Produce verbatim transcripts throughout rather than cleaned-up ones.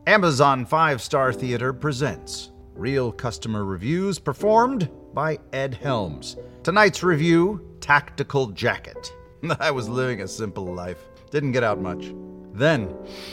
Amazon Five Star Theater presents Real Customer Reviews performed by Ed Helms. Tonight's review, Tactical Jacket. I was living a simple life. Didn't get out much. Then,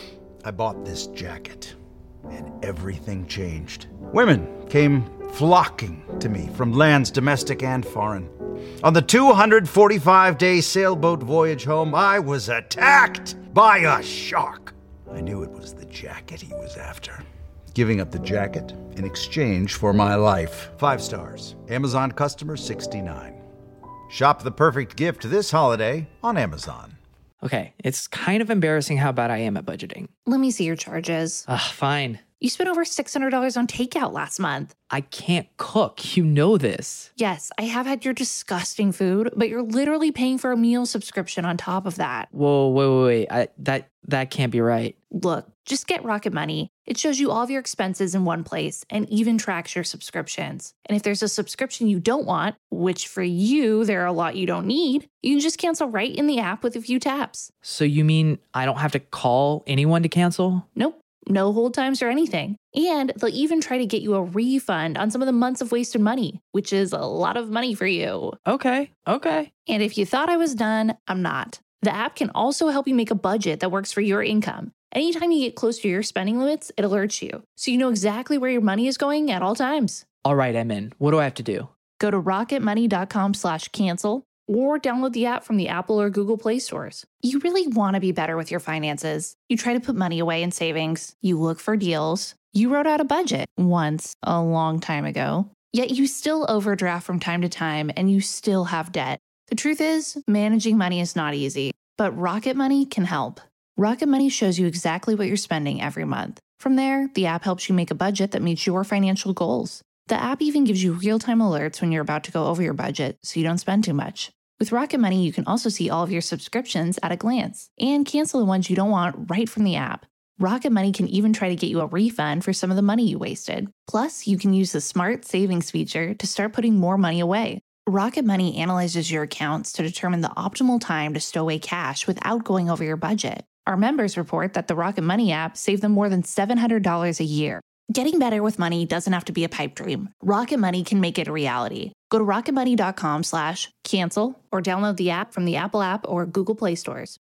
I bought this jacket, and everything changed. Women came flocking to me from lands domestic and foreign. On the two hundred forty-five day sailboat voyage home, I was attacked by a shark. I knew it was the jacket he was after. Giving up the jacket in exchange for my life. Five stars. Amazon customer sixty-nine. Shop the perfect gift this holiday on Amazon. Okay, it's kind of embarrassing how bad I am at budgeting. Let me see your charges. Ugh, fine. You spent over six hundred dollars on takeout last month. I can't cook. You know this. Yes, I have had your disgusting food, but you're literally paying for a meal subscription on top of that. Whoa, wait, wait, wait. I, that, that can't be right. Look, just get Rocket Money. It shows you all of your expenses in one place and even tracks your subscriptions. And if there's a subscription you don't want, which for you, there are a lot you don't need, you can just cancel right in the app with a few taps. So you mean I don't have to call anyone to cancel? Nope. No hold times or anything. And they'll even try to get you a refund on some of the months of wasted money, which is a lot of money for you. Okay, okay. And if you thought I was done, I'm not. The app can also help you make a budget that works for your income. Anytime you get close to your spending limits, it alerts you, so you know exactly where your money is going at all times. All right, I'm in. What do I have to do? Go to rocketmoney.com slash cancel or download the app from the Apple or Google Play stores. You really want to be better with your finances. You try to put money away in savings. You look for deals. You wrote out a budget once, a long time ago. Yet you still overdraft from time to time and you still have debt. The truth is, managing money is not easy, but Rocket Money can help. Rocket Money shows you exactly what you're spending every month. From there, the app helps you make a budget that meets your financial goals. The app even gives you real-time alerts when you're about to go over your budget so you don't spend too much. With Rocket Money, you can also see all of your subscriptions at a glance and cancel the ones you don't want right from the app. Rocket Money can even try to get you a refund for some of the money you wasted. Plus, you can use the Smart Savings feature to start putting more money away. Rocket Money analyzes your accounts to determine the optimal time to stow away cash without going over your budget. Our members report that the Rocket Money app saved them more than seven hundred dollars a year. Getting better with money doesn't have to be a pipe dream. Rocket Money can make it a reality. Go to rocketmoney.com slash cancel or download the app from the Apple app or Google Play stores.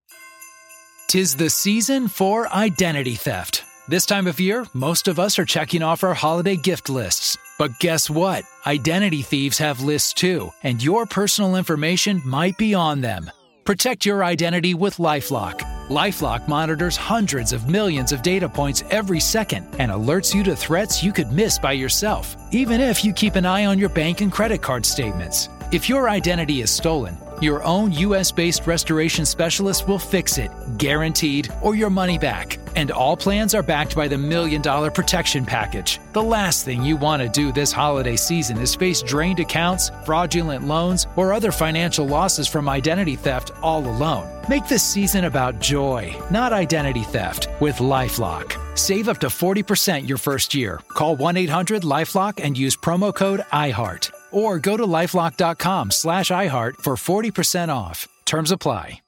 'Tis the season for identity theft. This time of year, most of us are checking off our holiday gift lists. But guess what? Identity thieves have lists too, and your personal information might be on them. Protect your identity with LifeLock. LifeLock monitors hundreds of millions of data points every second and alerts you to threats you could miss by yourself, even if you keep an eye on your bank and credit card statements. If your identity is stolen, your own U S-based restoration specialist will fix it, guaranteed, or your money back. And all plans are backed by the Million Dollar Protection Package. The last thing you want to do this holiday season is face drained accounts, fraudulent loans, or other financial losses from identity theft all alone. Make this season about joy, not identity theft, with LifeLock. Save up to forty percent your first year. Call one eight hundred LifeLock and use promo code iHeart. Or go to lifelock.com slash iHeart for forty percent off. Terms apply.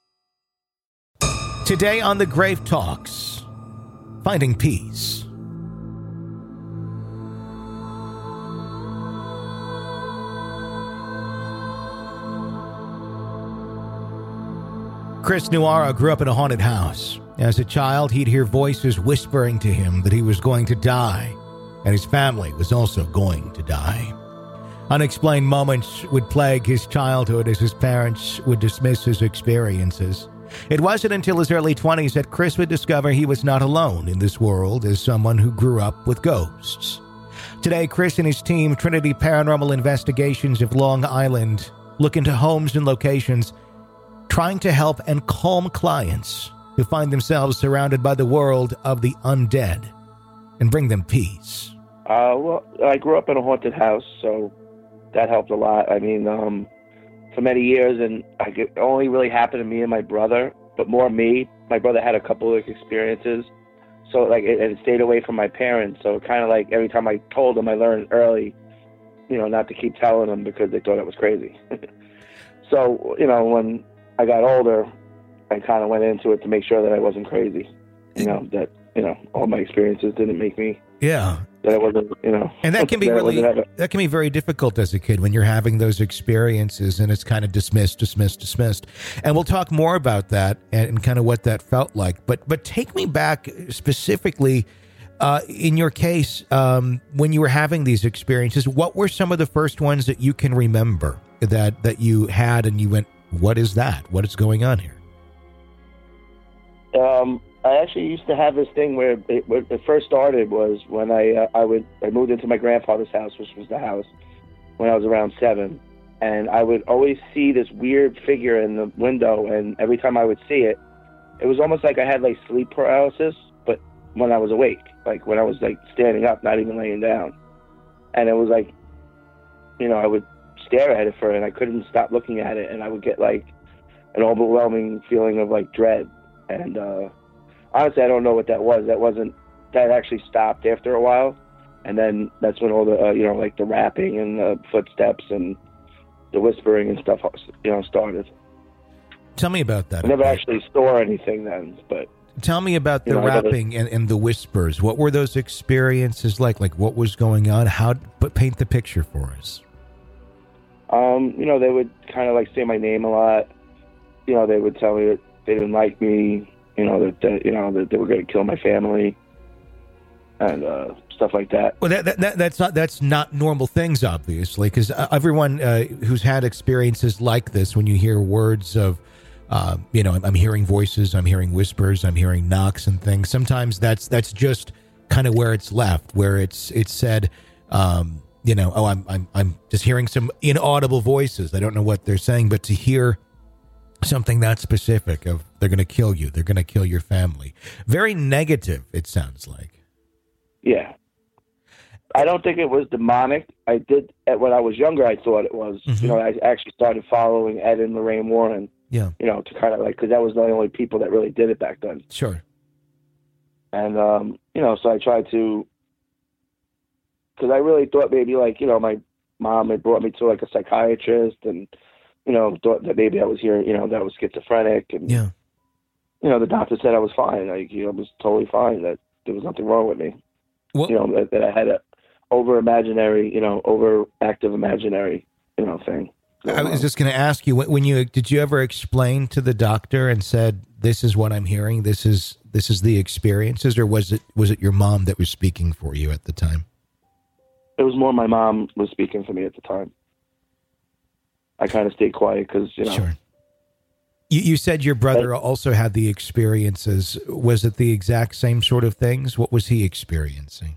Today on The Grave Talks, finding peace. Chris Nuara grew up in a haunted house. As a child, he'd hear voices whispering to him that he was going to die, and his family was also going to die. Unexplained moments would plague his childhood as his parents would dismiss his experiences. It wasn't until his early twenties that Chris would discover he was not alone in this world as someone who grew up with ghosts. Today, Chris and his team, Trinity Paranormal Investigations of Long Island, look into homes and locations, trying to help and calm clients who find themselves surrounded by the world of the undead and bring them peace. Uh, well, I grew up in a haunted house, so that helped a lot. I mean, um, for many years, and I get, it only really happened to me and my brother, but more me. My brother had a couple of experiences, so like it, it stayed away from my parents. So kind of like every time I told them, I learned early, you know, not to keep telling them because they thought it was crazy. So, you know, when I got older, I kind of went into it to make sure that I wasn't crazy, you know, that you know, all my experiences didn't make me Yeah. that I wasn't, you know. And that can be that I really, wasn't having- that can be very difficult as a kid when you're having those experiences and it's kind of dismissed, dismissed, dismissed. And we'll talk more about that and, and kind of what that felt like. But, but take me back specifically, uh, in your case, um, when you were having these experiences, what were some of the first ones that you can remember that, that you had and you went, what is that? What is going on here? Um, I actually used to have this thing where it, where it first started was when I uh, I would I moved into my grandfather's house, which was the house when I was around seven, and I would always see this weird figure in the window, and every time I would see it, it was almost like I had like sleep paralysis, but when I was awake, like when I was like standing up, not even laying down, and it was like, you know, I would stare at it for it, and I couldn't stop looking at it, and I would get like an overwhelming feeling of like dread, and uh, honestly, I don't know what that was. That wasn't, that actually stopped after a while. And then that's when all the, uh, you know, like the rapping and the footsteps and the whispering and stuff, you know, started. Tell me about that. I never actually saw anything then, but. Tell me about the You know, I never- rapping and, and the whispers. What were those experiences like? Like what was going on? How, but paint the picture for us. Um, you know, they would kind of like say my name a lot. You know, they would tell me that they didn't like me. You know, that, that you know that they were going to kill my family and uh, stuff like that. Well, that, that, that that's not that's not normal things, obviously, because everyone uh, who's had experiences like this, when you hear words of, uh, you know, I'm, I'm hearing voices, I'm hearing whispers, I'm hearing knocks and things. Sometimes that's that's just kind of where it's left, where it's it's said, um, you know, oh, I'm I'm I'm just hearing some inaudible voices. I don't know what they're saying, but to hear something that specific of they're going to kill you, they're going to kill your family. Very negative, it sounds like. Yeah. I don't think it was demonic. I did, when I was younger, I thought it was. Mm-hmm. You know, I actually started following Ed and Lorraine Warren, Yeah, you know, to kind of like, because that was the only people that really did it back then. sure. And, um, you know, so I tried to, because I really thought maybe like, you know, my mom had brought me to like a psychiatrist and, you know, thought that maybe I was hearing, you know, that I was schizophrenic. And, Yeah. you know, the doctor said I was fine. Like, you know, I was totally fine, that there was nothing wrong with me. Well, You know, that, that I had a over imaginary, you know, overactive imaginary, you know, thing. I was just going to ask you, when when you did you ever explain to the doctor and said, "This is what I'm hearing. This is this is the experiences," or was it was it your mom that was speaking for you at the time? It was more my mom was speaking for me at the time. I kind of stayed quiet because, you know. Sure. You, you said your brother also had the experiences. Was it the exact same sort of things? What was he experiencing?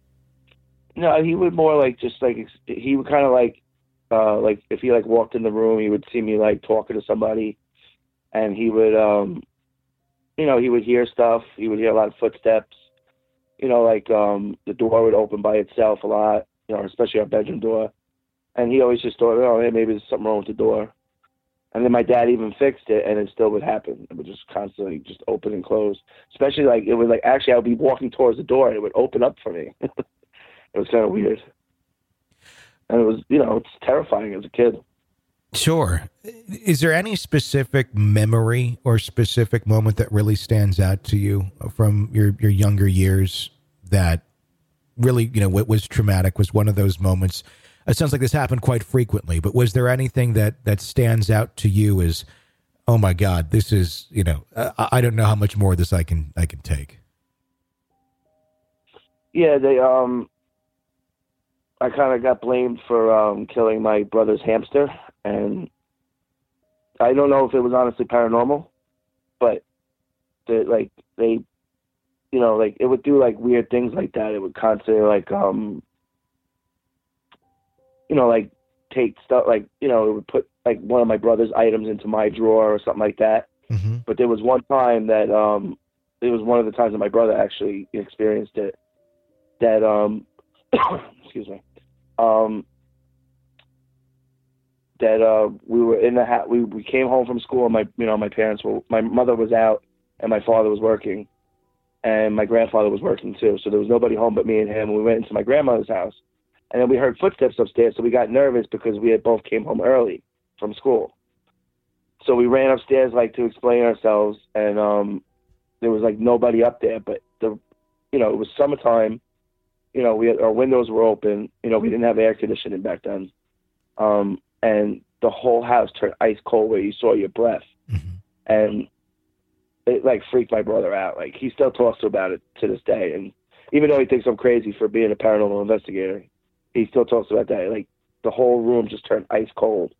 No, he would more like just like ex- he would kind of like uh like if he like walked in the room, he would see me like talking to somebody, and he would um you know, he would hear stuff. He would hear a lot of footsteps. You know, like um the door would open by itself a lot. You know, especially our bedroom door, and he always just thought, oh, hey, maybe there's something wrong with the door. And then my dad even fixed it, and it still would happen. It would just constantly just open and close. Especially like it was like actually I would be walking towards the door, and it would open up for me. It was kind of weird. And it was, you know, it's terrifying as a kid. Sure. Is there any specific memory or specific moment that really stands out to you from your, your younger years that really, you know, what was traumatic, was one of those moments? It sounds like this happened quite frequently, but was there anything that, that stands out to you as, oh my God, this is, you know, I, I don't know how much more of this I can, I can take. Yeah, they, um, I kind of got blamed for um, killing my brother's hamster, and I don't know if it was honestly paranormal, but the, like they, you know, like it would do like weird things like that. It would constantly like, um, you know, like take stuff like, you know, it would put like one of my brother's items into my drawer or something like that. Mm-hmm. But there was one time that um, it was one of the times that my brother actually experienced it. That um, excuse me. Um, that uh, we were in the ha- we we came home from school, and my you know my parents were my mother was out and my father was working, and my grandfather was working too. So there was nobody home but me and him. And we went into my grandmother's house, and then we heard footsteps upstairs. So we got nervous because we had both came home early from school. So we ran upstairs like to explain ourselves, and um, there was like nobody up there. But the you know, it was summertime. You know, we had, our windows were open. You know, we didn't have air conditioning back then. Um, and the whole house turned ice cold where you saw your breath. Mm-hmm. And it, like, freaked my brother out. Like, he still talks about it to this day. And even though he thinks I'm crazy for being a paranormal investigator, he still talks about that. Like, the whole room just turned ice cold.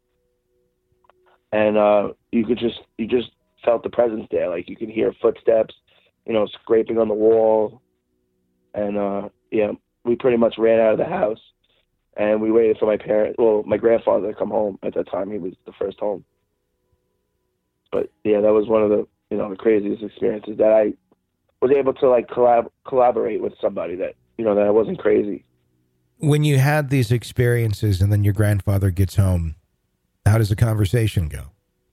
And uh, you could just, you just felt the presence there. Like, you could hear footsteps, you know, scraping on the wall. And, uh, yeah, we pretty much ran out of the house. And we waited for my parents, well, my grandfather to come home. At that time, he was the first home. But, yeah, that was one of the, you know, the craziest experiences that I was able to, like, collab- collaborate with somebody that, you know, that I wasn't crazy. When you had these experiences and then your grandfather gets home, how does the conversation go?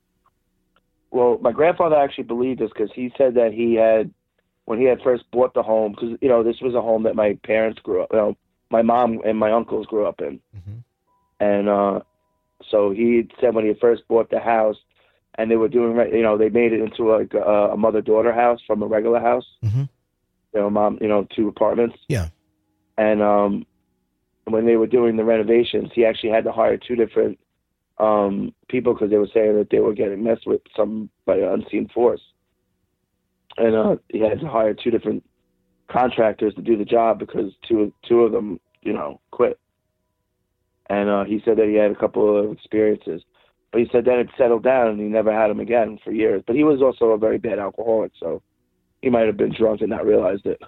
Well, my grandfather actually believed this because he said that he had, when he had first bought the home, because, you know, this was a home that my parents grew up, you know, my mom and my uncles grew up in. Mm-hmm. And uh, so he said when he first bought the house, and they were doing, you know, they made it into like a, a mother-daughter house from a regular house. Mm-hmm. You know, mom, you know, two apartments. Yeah. And um, when they were doing the renovations, he actually had to hire two different um, people because they were saying that they were getting messed with some by an unseen force. And uh, he had to hire two different contractors to do the job because two two of them, you know, quit. And uh, he said that he had a couple of experiences. But he said then it settled down and he never had him again for years. But he was also a very bad alcoholic, so he might have been drunk and not realized it.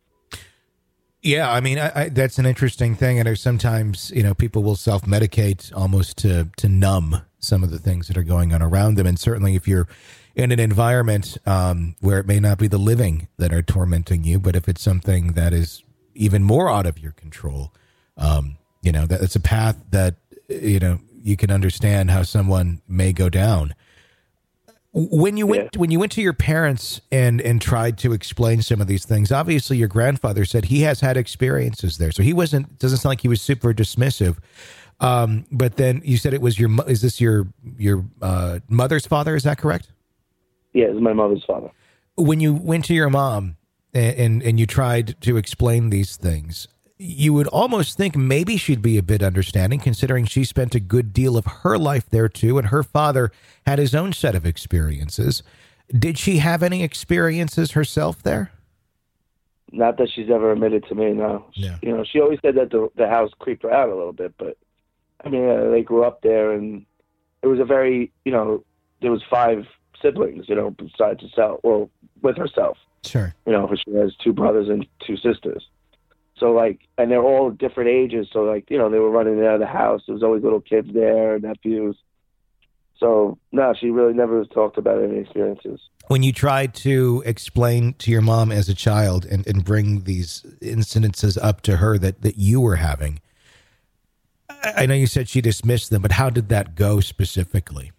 Yeah, I mean, I, I, that's an interesting thing. I know sometimes, you know, people will self-medicate almost to, to numb some of the things that are going on around them. And certainly if you're in an environment um, where it may not be the living that are tormenting you, but if it's something that is even more out of your control, um, you know, that it's a path that, you know, you can understand how someone may go down. When you went yeah. when you went to your parents and, and tried to explain some of these things, obviously your grandfather said he has had experiences there, so he wasn't. Doesn't sound like he was super dismissive. Um, but then you said it was your. Is this your your uh, mother's father? Is that correct? Yeah, it was my mother's father. When you went to your mom and and, and you tried to explain these things, you would almost think maybe she'd be a bit understanding, considering she spent a good deal of her life there too, and her father had his own set of experiences. Did she have any experiences herself there? Not that she's ever admitted to me, no. Yeah. You know, she always said that the, the house creeped her out a little bit, but, I mean, uh, they grew up there, and it was a very, you know, there was five siblings, you know, besides herself, well, with herself. Sure. You know, she has two brothers and two sisters. So, like, and they're all different ages. So, like, you know, they were running out of the house. There was always little kids there, nephews. So, no, she really never talked about any experiences. When you tried to explain to your mom as a child and, and bring these incidences up to her that, that you were having, I know you said she dismissed them, but how did that go specifically?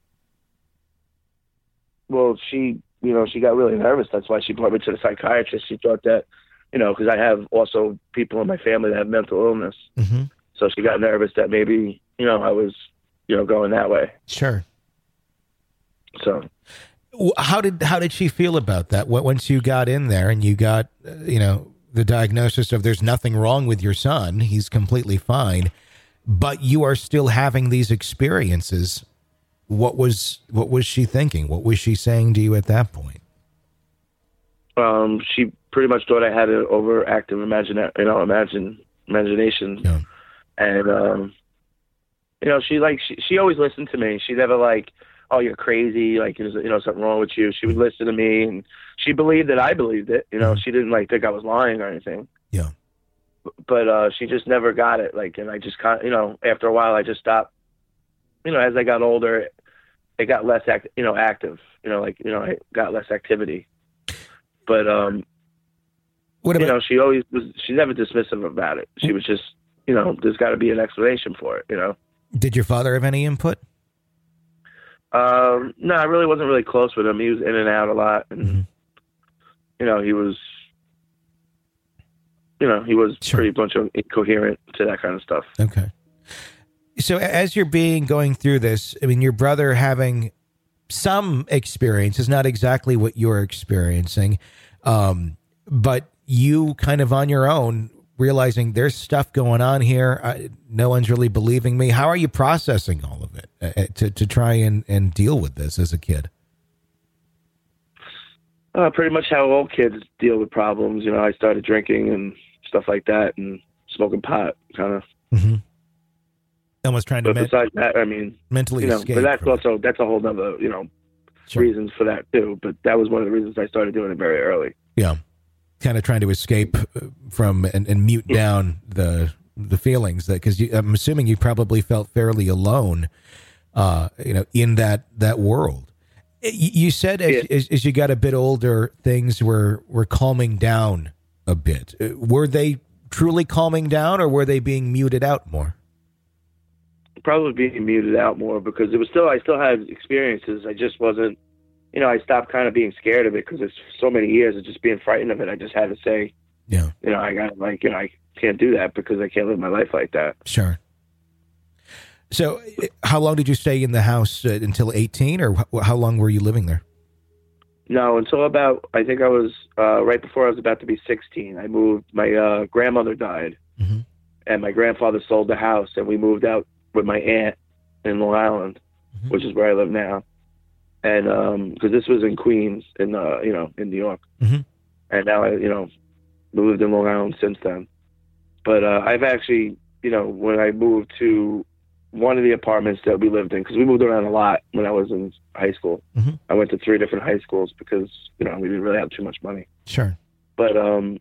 Well, she, you know, she got really nervous. That's why she brought me to the psychiatrist. She thought that, you know, because I have also people in my family that have mental illness. Mm-hmm. So she got nervous that maybe, you know, I was, you know, going that way. Sure. So how did how did she feel about that? Once you got in there and you got, you know, the diagnosis of there's nothing wrong with your son, he's completely fine, but you are still having these experiences. What was what was she thinking? What was she saying to you at that point? Um, she pretty much thought I had an overactive imagine, you know, imagine imagination, yeah. And um, you know, she like she, she always listened to me. She never like, oh, you're crazy, like there's, you know, something wrong with you. She would listen to me, and she believed that I believed it. You know, mm-hmm. She didn't like think I was lying or anything. Yeah. But uh, she just never got it. Like, and I just kind, you know, after a while, I just stopped. You know, as I got older, it got less act, you know, active. You know, like you know, I got less activity. But um, what about, you know, she always was. She's never dismissive about it. She was just, you know, there's got to be an explanation for it. You know. Did your father have any input? Um, no, I really wasn't really close with him. He was in and out a lot, and mm-hmm. you know, he was, you know, he was sure. pretty much incoherent to that kind of stuff. Okay. So as you're being going through this, I mean, your brother having some experience is not exactly what you're experiencing, um, but you kind of on your own, realizing there's stuff going on here. I, no one's really believing me. How are you processing all of it uh, to, to try and, and deal with this as a kid? Uh, pretty much how all kids deal with problems. You know, I started drinking and stuff like that and smoking pot, kind of. Mm-hmm. Almost trying to. But men- besides that, I mean, mentally you know, escape. but that's from also it. that's a whole nother, you know, Sure. reasons for that too. But that was one of the reasons I started doing it very early. Yeah, kind of trying to escape from and, and mute Yeah. down the the feelings that because I'm assuming you probably felt fairly alone, uh, you know, in that that world. You said as, Yeah. as, as you got a bit older, things were, were calming down a bit. Were they truly calming down, or were they being muted out more? Probably being muted out more because it was still I still had experiences. I just wasn't, you know, I stopped kind of being scared of it because it's so many years of just being frightened of it. I just had to say, Yeah, you know, I got like, you know, I can't do that because I can't live my life like that. sure. So, how long did you stay in the house uh, until eighteen, or wh- how long were you living there? No, until about I think I was uh, right before I was about to be sixteen. I moved. My uh, grandmother died, Mhm. and my grandfather sold the house, and we moved out with my aunt in Long Island, Mhm. which is where I live now. And um, because this was in Queens, in uh, you know, in New York, Mhm. and now I, you know, lived in Long Island since then. But uh, I've actually, you know, when I moved to one of the apartments that we lived in, because we moved around a lot when I was in high school. Mhm. I went to three different high schools because, you know, we didn't really have too much money. Sure. But, um,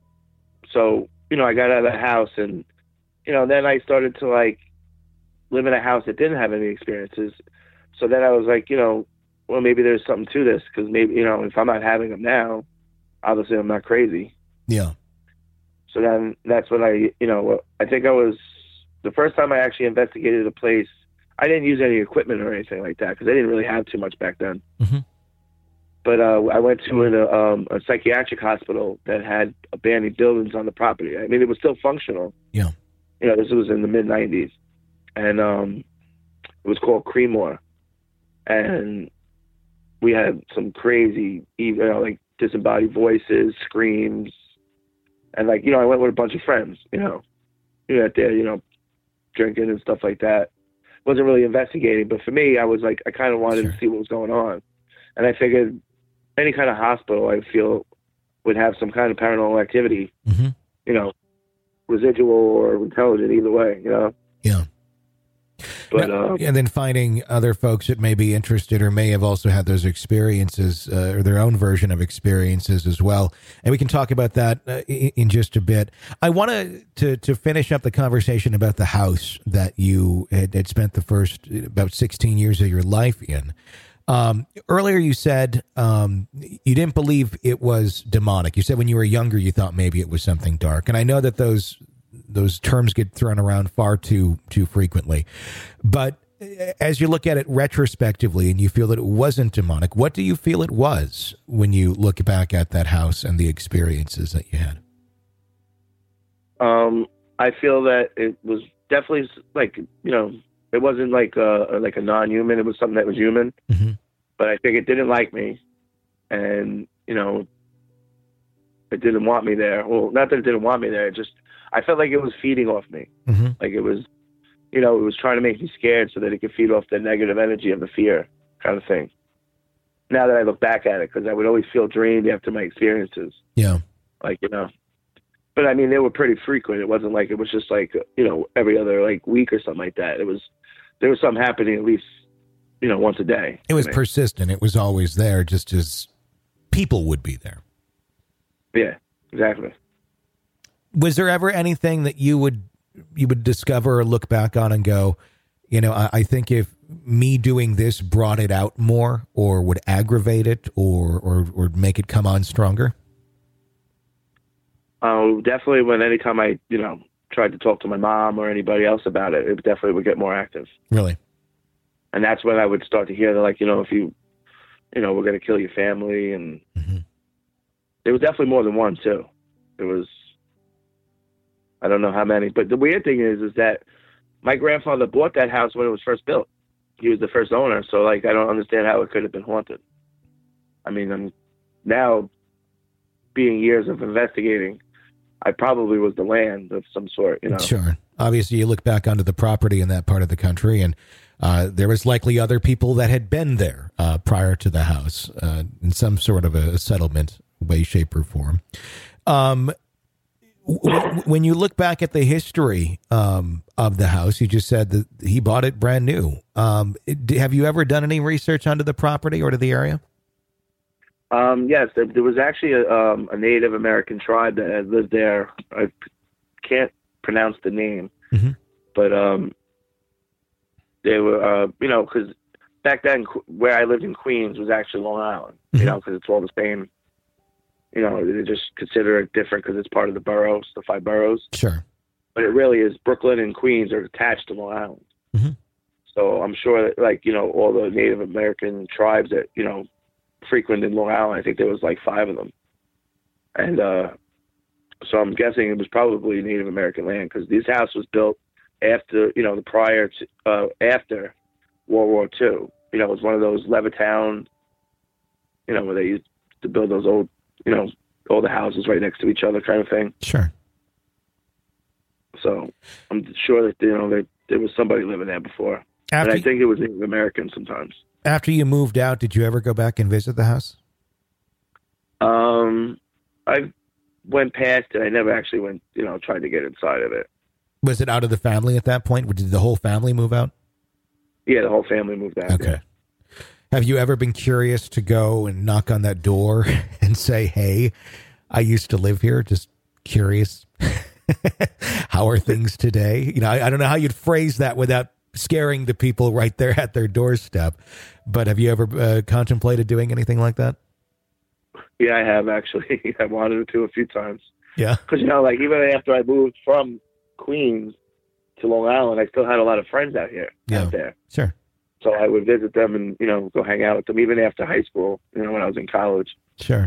so, you know, I got out of the house and, you know, then I started to like live in a house that didn't have any experiences. So then I was like, you know, well, maybe there's something to this because maybe, you know, if I'm not having them now, obviously I'm not crazy. Yeah. So then that's when I, you know, I think I was, the first time I actually investigated a place, I didn't use any equipment or anything like that because I didn't really have too much back then. Mhm. But uh, I went to an, uh, um, a psychiatric hospital that had abandoned buildings on the property. I mean, it was still functional. Yeah. You know, this was in the mid nineties. And um, it was called Creemore. And we had some crazy, you know, like disembodied voices, screams. And like, you know, I went with a bunch of friends, you know, you know, out there, you know, drinking and stuff like that. Wasn't really investigating, but for me, I was like, I kind of wanted Sure. to see what was going on. And I figured any kind of hospital I feel would have some kind of paranormal activity, Mm-hmm. you know, residual or intelligent, either way, you know. Yeah. But Now- um, and then finding other folks that may be interested or may have also had those experiences uh, or their own version of experiences as well. And we can talk about that uh, in, in just a bit. I want to to finish up the conversation about the house that you had, had spent the first about sixteen years of your life in. Um, earlier you said um, you didn't believe it was demonic. You said when you were younger you thought maybe it was something dark. And I know that those those terms get thrown around far too too frequently. But as you look at it retrospectively and you feel that it wasn't demonic, what do you feel it was when you look back at that house and the experiences that you had? um, I feel that it was definitely like, you know, it wasn't like a, like a non-human. It was something that was human. Mm-hmm. But I think it didn't like me. And, you know, it didn't want me there. Well, not that it didn't want me there. It just, I felt like it was feeding off me. Mm-hmm. Like it was, you know, it was trying to make me scared so that it could feed off the negative energy of the fear kind of thing. Now that I look back at it, because I would always feel drained after my experiences. Yeah. Like, you know, but I mean, they were pretty frequent. It wasn't like, it was just like, you know, every other like week or something like that. It was, there was something happening at least, you know, once a day. It was I mean, persistent. It was always there, just as people would be there. yeah, exactly. Was there ever anything that you would you would discover or look back on and go, you know, I, I think if me doing this brought it out more, or would aggravate it, or or or make it come on stronger? Um, definitely when anytime I, you know, tried to talk to my mom or anybody else about it, it definitely would get more active. Really? And that's when I would start to hear that, like, you know, if you, you know, we're going to kill your family. And Mm-hmm. there was definitely more than one, too. It was, I don't know how many. But the weird thing is, is that my grandfather bought that house when it was first built. He was the first owner. So, like, I don't understand how it could have been haunted. I mean, I'm, now, being years of investigating, I probably was the land of some sort, you know. Sure. Obviously, you look back onto the property in that part of the country, and uh, there was likely other people that had been there uh, prior to the house uh, in some sort of a settlement way, shape, or form. Um, w- when you look back at the history um, of the house, you just said that he bought it brand new. Um, it- have you ever done any research onto the property or to the area? Um, yes, there, there was actually a, um, a Native American tribe that had lived there. I can't pronounce the name, mm-hmm. but um, they were, uh, you know, because back then where I lived in Queens was actually Long Island, mm-hmm. you know, because it's all the same. You know, they just consider it different because it's part of the boroughs, the five boroughs. Sure. But it really is. Brooklyn and Queens are attached to Long Island. Mm-hmm. So I'm sure that, like, you know, all the Native American tribes that, you know, frequented Long Island, I think there was like five of them. And uh, so I'm guessing it was probably Native American land because this house was built after, you know, the prior to, uh, after World War Two. You know, it was one of those Levittown, you know, where they used to build those old, you know, all the houses right next to each other kind of thing. Sure. So I'm sure that, you know, there, there was somebody living there before. After and I think it was Native American sometimes. After you moved out, did you ever go back and visit the house? Um, I went past it. I never actually went, you know, tried to get inside of it. Was it out of the family at that point? Did the whole family move out? Yeah, the whole family moved out. Okay. Yeah. Have you ever been curious to go and knock on that door and say, hey, I used to live here, just curious. How are things today? You know, I, I don't know how you'd phrase that without scaring the people right there at their doorstep. But have you ever uh, contemplated doing anything like that? Yeah, I have actually. I wanted to a few times. Yeah. Because, you know, like even after I moved from Queens to Long Island, I still had a lot of friends out here, yeah. out there. Sure. So I would visit them and, you know, go hang out with them even after high school, you know, when I was in college. Sure.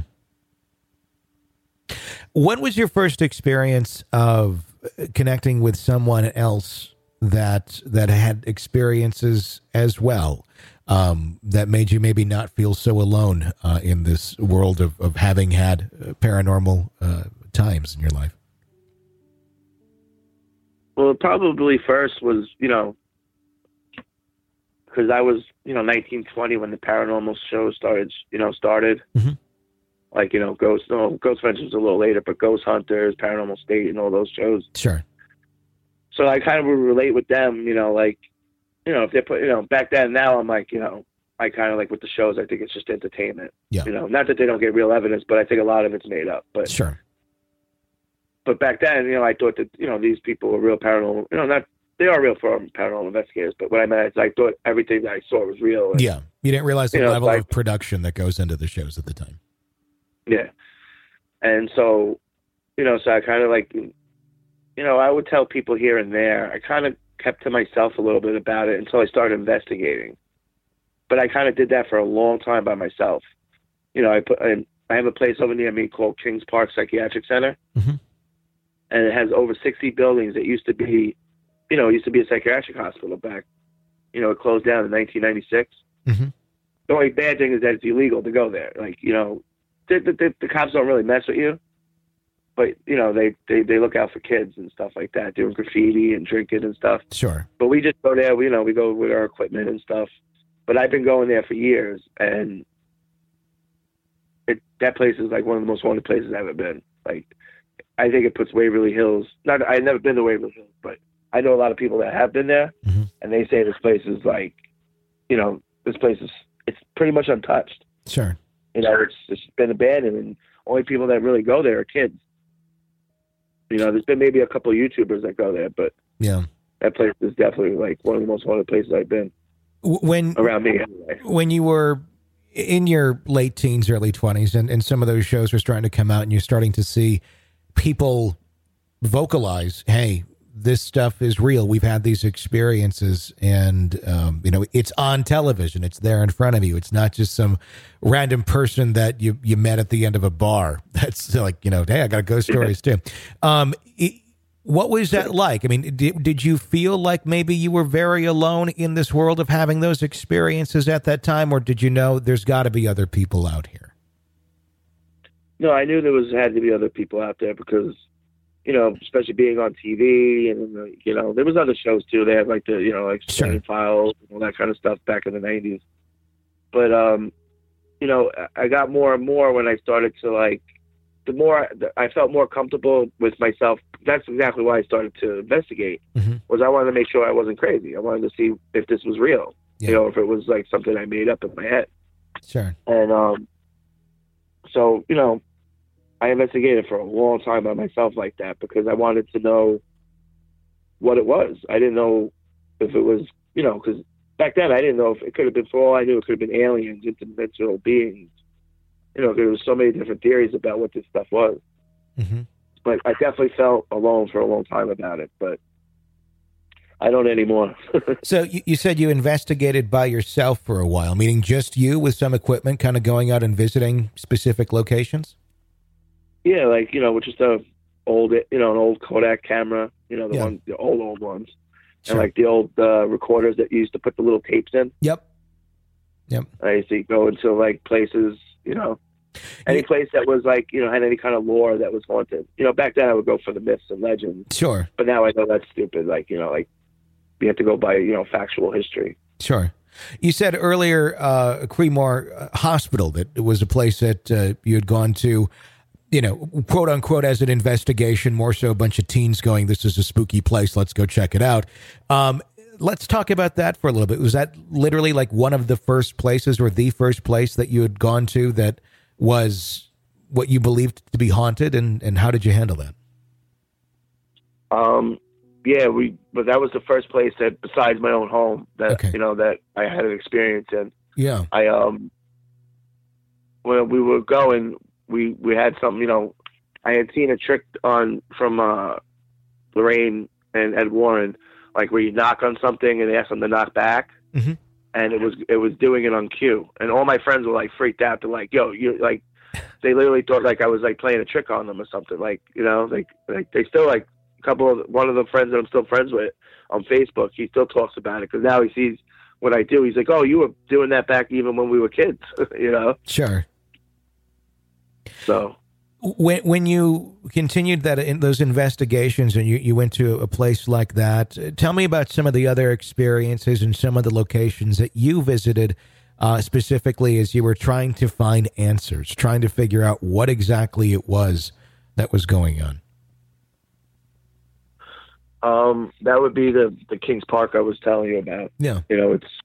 When was your first experience of connecting with someone else that that had experiences as well, um, that made you maybe not feel so alone uh, in this world of, of having had uh, paranormal uh, times in your life? Well, probably first was, you know, because I was, you know, nineteen, twenty when the paranormal show started, you know, started. Mm-hmm. Like, you know, Ghost, no, Ghost Adventures was a little later, but Ghost Hunters, Paranormal State, and all those shows. Sure. So I kind of would relate with them, you know, like, you know, if they put, you know, back then, now I'm like, you know, I kind of like with the shows, I think it's just entertainment. Yeah. You know, not that they don't get real evidence, but I think a lot of it's made up. But sure. But back then, you know, I thought that, you know, these people were real paranormal, you know, not, they are real paranormal investigators, but what I meant is I thought everything that I saw was real. And, yeah. You didn't realize the you know, level like, of production that goes into the shows at the time. Yeah. And so, you know, so I kind of like, you know, I would tell people here and there. I kind of kept to myself a little bit about it until I started investigating. But I kind of did that for a long time by myself. You know, I put I, I have a place over near me called Kings Park Psychiatric Center. Mm-hmm. And it has over sixty buildings. It used to be, you know, it used to be a psychiatric hospital back, you know, it closed down in nineteen ninety-six. Mm-hmm. The only bad thing is that it's illegal to go there. Like, you know, the, the, the cops don't really mess with you. But, you know, they, they, they look out for kids and stuff like that, doing graffiti and drinking and stuff. Sure. But we just go there, we, you know, we go with our equipment and stuff. But I've been going there for years, and it, that place is like one of the most haunted places I've ever been. Like, I think it puts Waverly Hills, not, I've never been to Waverly Hills, but I know a lot of people that have been there, mm-hmm. and they say this place is like, you know, this place is, it's pretty much untouched. Sure. You know, it's just been abandoned, and only people that really go there are kids. You know, there's been maybe a couple of YouTubers that go there, but yeah, that place is definitely like one of the most haunted places I've been. When around me, anyway. When you were in your late teens, early twenties, and, and some of those shows were starting to come out, and you're starting to see people vocalize, "Hey, this stuff is real. We've had these experiences, and um, you know, it's on television. It's there in front of you. It's not just some random person that you you met at the end of a bar. That's like, you know, hey, I got ghost stories too." Um, it, what was that like? I mean, did, did you feel like maybe you were very alone in this world of having those experiences at that time, or did you know there's got to be other people out here? no, I knew there was had to be other people out there because, you know, especially being on T V and, uh, you know, there was other shows too. They had like the, you know, like Sure. Strain Files and all that kind of stuff back in the nineties. But, um, you know, I got more and more when I started to like, the more I felt more comfortable with myself. That's exactly why I started to investigate. Mm-hmm. Was I wanted to make sure I wasn't crazy. I wanted to see if this was real. Yeah. You know, if it was like something I made up in my head. Sure. And um, so, you know, I investigated for a long time by myself like that because I wanted to know what it was. I didn't know if it was, you know, because back then I didn't know if it could have been, for all I knew, it could have been aliens, interdimensional beings. You know, there was so many different theories about what this stuff was. Mm-hmm. But I definitely felt alone for a long time about it, but I don't anymore. So you, you said you investigated by yourself for a while, meaning just you with some equipment, kind of going out and visiting specific locations? Yeah, like, you know, with just a old, you know, an old Kodak camera, you know, the Yeah. ones, the old, old ones. Sure. And like the old uh, recorders that you used to put the little tapes in. Yep. Yep. I used to go into like places, you know, any place that was like, you know, had any kind of lore that was haunted. You know, back then I would go for the myths and legends. Sure. But now I know that's stupid. Like, you know, like you have to go by, you know, factual history. Sure. You said earlier, uh, Creemore Hospital, that it was a place that uh, you had gone to, you know, quote unquote, as an investigation, more so a bunch of teens going, this is a spooky place, let's go check it out. Um, let's talk about that for a little bit. Was that literally like one of the first places or the first place that you had gone to that was what you believed to be haunted, and, and how did you handle that? Um, yeah, we, but that was the first place that, besides my own home, that, Okay. you know, that I had an experience in. Yeah. I, um, when we were going, we, we had something, you know, I had seen a trick on, from, uh, Lorraine and Ed Warren, like where you knock on something and they ask them to knock back. Mm-hmm. And it was, it was doing it on cue. And all my friends were like freaked out. They're like, yo, you like, they literally thought like I was like playing a trick on them or something. Like, you know, like, like they still like a couple of, one of the friends that I'm still friends with on Facebook, he still talks about it. Cause now he sees what I do. He's like, oh, you were doing that back even when we were kids, you know? Sure. So When when you continued that in those investigations and you, you went to a place like that, uh, tell me about some of the other experiences and some of the locations that you visited, uh, specifically as you were trying to find answers, trying to figure out what exactly it was that was going on. um, that would be the, the Kings Park I was telling you about. Yeah. You know, it's,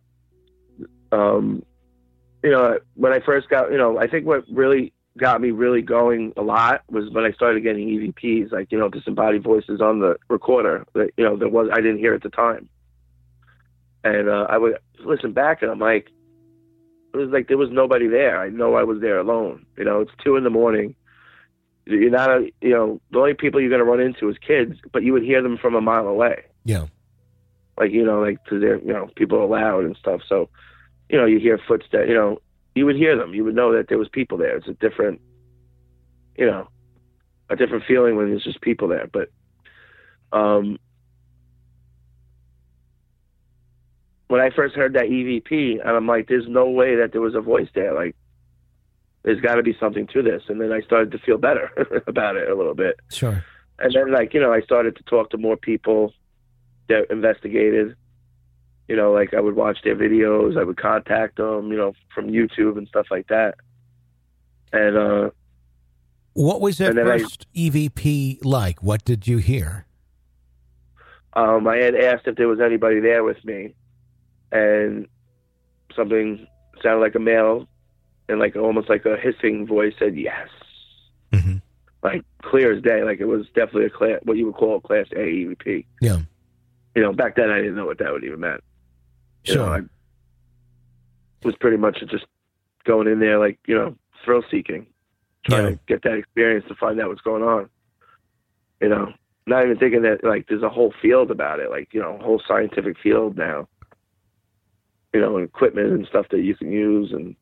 um, you know, when I first got, you know, I think what really got me really going a lot was when I started getting E V Ps, like, you know, disembodied voices on the recorder that, you know, there was, I didn't hear at the time. And, uh, I would listen back and I'm like, it was like, there was nobody there. I know I was there alone. You know, it's two in the morning. You're not, a, you know, the only people you're going to run into is kids, but you would hear them from a mile away. Yeah. Like, you know, like, cause they're, you know, people are loud and stuff. So, you know, you hear footsteps, you know, you would hear them. You would know that there was people there. It's a different, you know, a different feeling when there's just people there. But, um, when I first heard that E V P, and I'm like, there's no way that there was a voice there. Like, there's got to be something to this. And then I started to feel better about it a little bit. Sure. And then, like, you know, I started to talk to more people that investigated. You know, like I would watch their videos, I would contact them, you know, from YouTube and stuff like that. And uh, What was that And then I- first E V P like? What did you hear? um, I had asked if there was anybody there with me, and something sounded like a male, and like almost like a hissing voice said yes, Mm-hmm. like clear as day. Like it was definitely a class, what you would call a Class A E V P. Yeah. You know, back then I didn't know what that would even meant. You Sure. know, I was pretty much just going in there, like, you know, thrill seeking, trying Yeah. to get that experience to find out what's going on. You know, not even thinking that, like, there's a whole field about it, like, you know, a whole scientific field now, you know, and equipment and stuff that you can use. And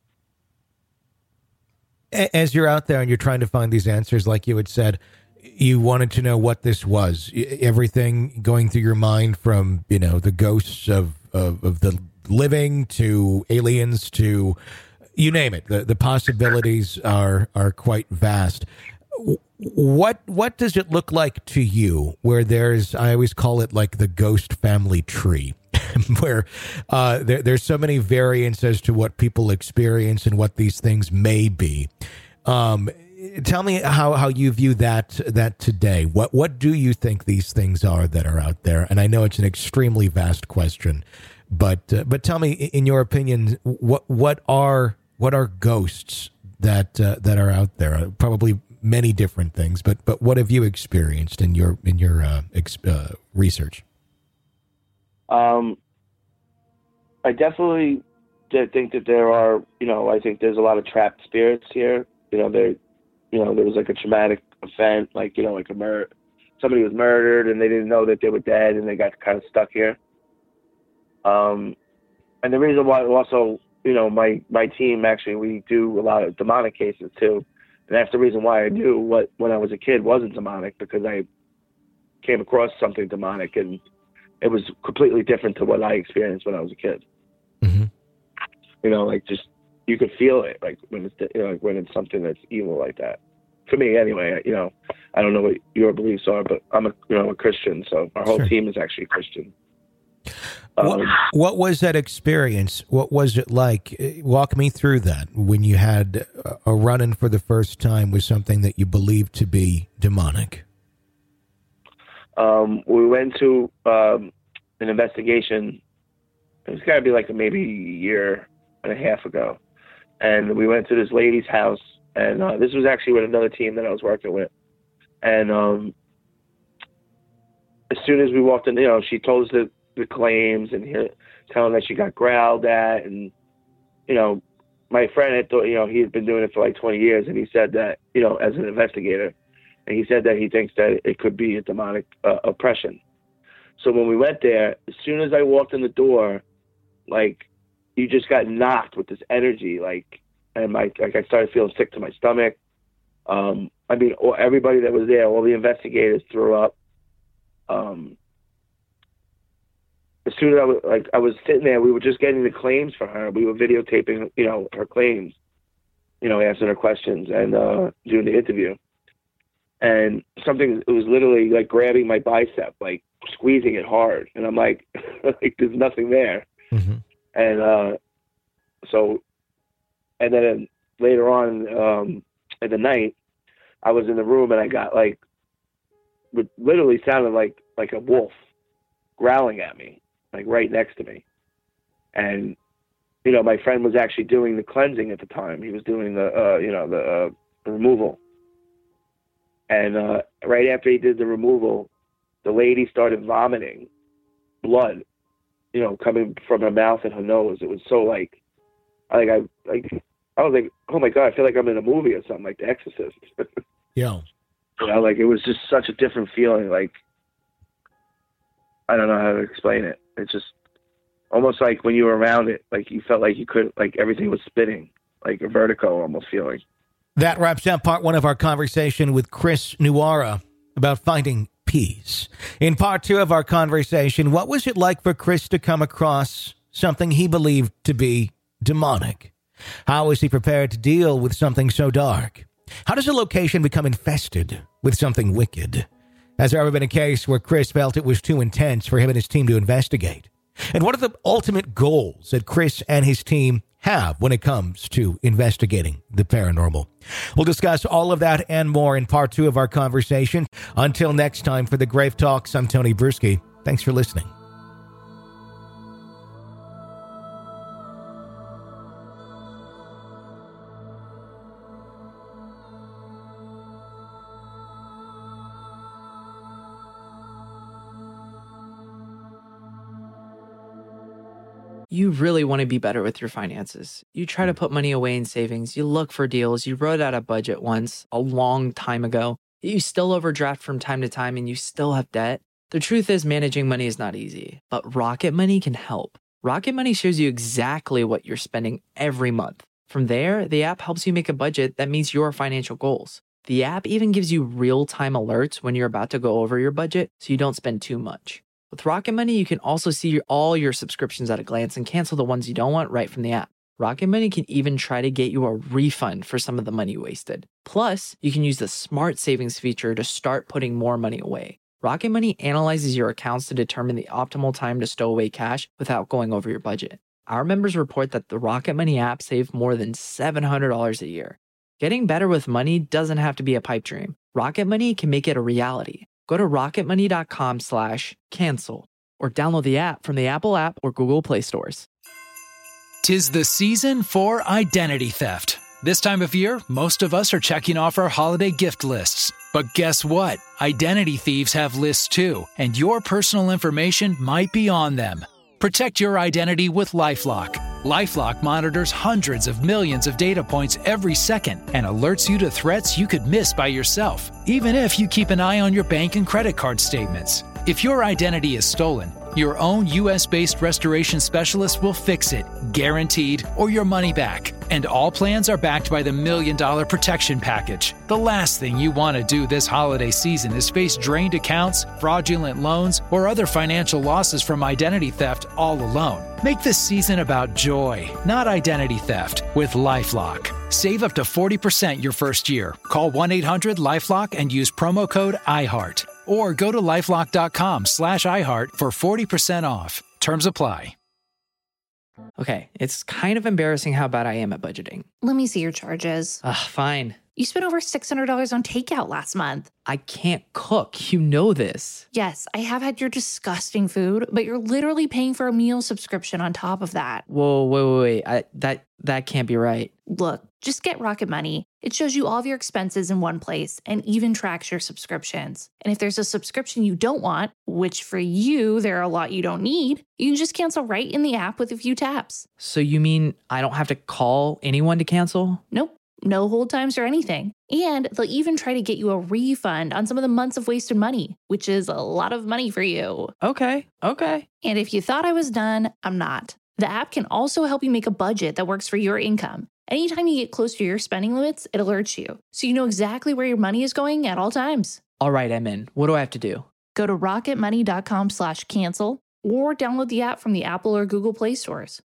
A- As you're out there and you're trying to find these answers, like you had said, you wanted to know what this was. E- Everything going through your mind from, you know, the ghosts of, of, of the living to aliens to You name it. The the possibilities are are quite vast. What what does it look like to you where there's, I always call it like the ghost family tree, where uh, there, there's so many variants as to what people experience and what these things may be. Um, tell me how, how you view that that today. What what do you think these things are that are out there? And I know it's an extremely vast question, but uh, but tell me, in your opinion, what what are what are ghosts that uh, that are out there? Probably many different things, but but what have you experienced in your in your uh, ex, uh, research? Um, I definitely did think that there are, you know, I think there's a lot of trapped spirits here. You know, there, you know, there was like a traumatic event, like, you know, like a murder, somebody was murdered and they didn't know that they were dead and they got kind of stuck here. Um, and the reason why also, you know, my, my team, actually, we do a lot of demonic cases too. And that's the reason why I knew what, when I was a kid, wasn't demonic, because I came across something demonic and it was completely different to what I experienced when I was a kid. Mm-hmm. You know, like just, you could feel it, like when it's, you know, like when it's something that's evil like that. For me, anyway, you know, I don't know what your beliefs are, but I'm a, you know, a Christian, so our whole Sure. team is actually Christian. What, Um, what was that experience? What was it like? Walk me through that when you had a run-in for the first time with something that you believed to be demonic. Um, we went to um, an investigation. It was got to be like maybe a year and a half ago. And we went to this lady's house. And uh, this was actually with another team that I was working with. And um, as soon as we walked in, you know, she told us the, the claims and he, telling that she got growled at. And, you know, my friend had thought, you know, he had been doing it for like twenty years. And he said that, you know, as an investigator, and he said that he thinks that it could be a demonic uh, oppression. So when we went there, as soon as I walked in the door, like, you just got knocked with this energy, like, and my, like, I started feeling sick to my stomach. Um, I mean, all, everybody that was there, all the investigators threw up. Um, as soon as I was, like, I was sitting there, we were just getting the claims for her. We were videotaping, you know, her claims, you know, answering her questions and uh, doing the interview. And something, it was literally like grabbing my bicep, like squeezing it hard. And I'm like, like there's nothing there. Mm-hmm. And uh, so, and then later on um, in the night, I was in the room and I got like, it literally sounded like, like a wolf growling at me, like right next to me. And, you know, my friend was actually doing the cleansing at the time. He was doing the, uh, you know, the, uh, the removal. And uh, right after he did the removal, the lady started vomiting blood, you know, coming from her mouth and her nose. It was so like, I like, I like, I was like, oh my God, I feel like I'm in a movie or something, like The Exorcist. Yeah. You know, like it was just such a different feeling. Like, I don't know how to explain it. It's just almost like when you were around it, like you felt like you could, like everything was spinning, like a vertigo almost feeling. That wraps up part one of our conversation with Chris Nuara about finding peace. In part two of our conversation, what was it like for Chris to come across something he believed to be demonic? How was he prepared to deal with something so dark? How does a location become infested with something wicked? Has there ever been a case where Chris felt it was too intense for him and his team to investigate? And what are the ultimate goals that Chris and his team have when it comes to investigating the paranormal? We'll discuss all of that and more in part two of our conversation. Until next time, for the Grave Talks, I'm Tony Bruschi. Thanks for listening. You really want to be better with your finances. You try to put money away in savings. You look for deals. You wrote out a budget once a long time ago. You still overdraft from time to time and you still have debt. The truth is, managing money is not easy, but Rocket Money can help. Rocket Money shows you exactly what you're spending every month. From there, the app helps you make a budget that meets your financial goals. The app even gives you real-time alerts when you're about to go over your budget so you don't spend too much. With Rocket Money, you can also see all your subscriptions at a glance and cancel the ones you don't want right from the app. Rocket Money can even try to get you a refund for some of the money you wasted. Plus, you can use the Smart Savings feature to start putting more money away. Rocket Money analyzes your accounts to determine the optimal time to stow away cash without going over your budget. Our members report that the Rocket Money app saved more than seven hundred dollars a year. Getting better with money doesn't have to be a pipe dream. Rocket Money can make it a reality. Go to rocketmoney.com slash cancel or download the app from the Apple app or Google Play stores. 'Tis the season for identity theft. This time of year, most of us are checking off our holiday gift lists. But guess what? Identity thieves have lists too, and your personal information might be on them. Protect your identity with LifeLock. LifeLock monitors hundreds of millions of data points every second and alerts you to threats you could miss by yourself, even if you keep an eye on your bank and credit card statements. If your identity is stolen, your own U S-based restoration specialist will fix it, guaranteed, or your money back. And all plans are backed by the Million Dollar Protection Package. The last thing you want to do this holiday season is face drained accounts, fraudulent loans, or other financial losses from identity theft all alone. Make this season about joy, not identity theft, with LifeLock. Save up to forty percent your first year. Call one eight hundred LifeLock and use promo code iHeart. Or go to lifelock.com slash iHeart for forty percent off. Terms apply. Okay, it's kind of embarrassing how bad I am at budgeting. Let me see your charges. Ugh, fine. You spent over six hundred dollars on takeout last month. I can't cook. You know this. Yes, I have had your disgusting food, but you're literally paying for a meal subscription on top of that. Whoa, wait, wait, wait. I, that, that can't be right. Look, just get Rocket Money. It shows you all of your expenses in one place and even tracks your subscriptions. And if there's a subscription you don't want, which for you, there are a lot you don't need, you can just cancel right in the app with a few taps. So you mean I don't have to call anyone to cancel? Nope. No hold times or anything. And they'll even try to get you a refund on some of the months of wasted money, which is a lot of money for you. Okay, okay. And if you thought I was done, I'm not. The app can also help you make a budget that works for your income. Anytime you get close to your spending limits, it alerts you, so you know exactly where your money is going at all times. All right, I'm in. What do I have to do? Go to rocketmoney.com slash cancel or download the app from the Apple or Google Play stores.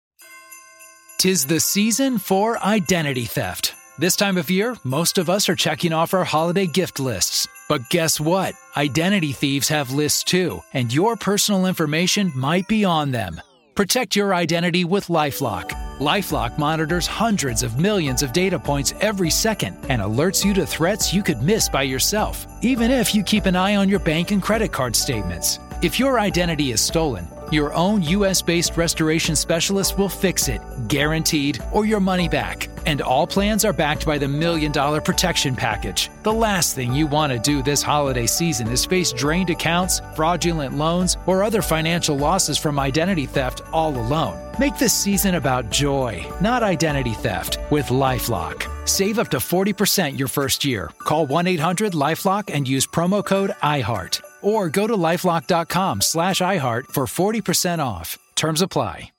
'Tis the season for identity theft. This time of year, most of us are checking off our holiday gift lists. But guess what? Identity thieves have lists too, and your personal information might be on them. Protect your identity with LifeLock. LifeLock monitors hundreds of millions of data points every second and alerts you to threats you could miss by yourself, even if you keep an eye on your bank and credit card statements. If your identity is stolen, your own U S-based restoration specialist will fix it, guaranteed, or your money back. And all plans are backed by the Million Dollar Protection Package. The last thing you want to do this holiday season is face drained accounts, fraudulent loans, or other financial losses from identity theft all alone. Make this season about joy, not identity theft, with LifeLock. Save up to forty percent your first year. Call one eight hundred LifeLock and use promo code iHeart. Or go to lifelock.com slash iHeart for forty percent off. Terms apply.